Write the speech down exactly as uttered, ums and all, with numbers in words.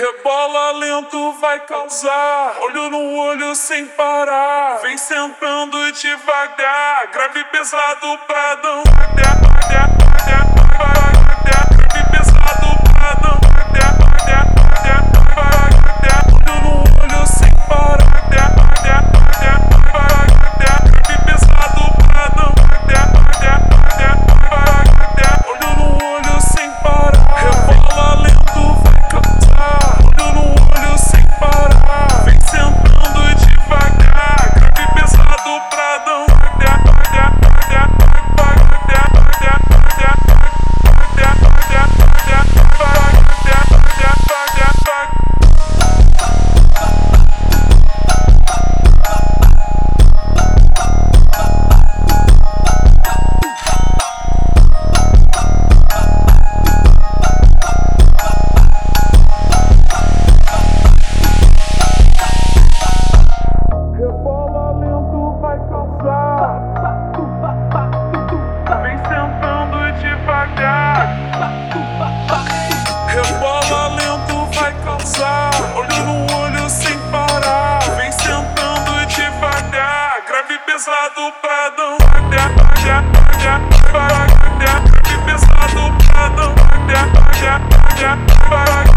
Rebola lento, vai causar. Olho no olho sem parar. Vem sentando devagar. Grave pesado pra não grave pesado pra não olho no olho sem parar. Grave pesado pra não olho no olho sem parar. Rebola lento, vai causar. Olho no olho sem parar. Vem sentando devagar. Grave pesado pra não Rebola lento, vai causar. Olho no olho sem parar. Vem sentando devagar. Grave pesado pra não grave pesado pra não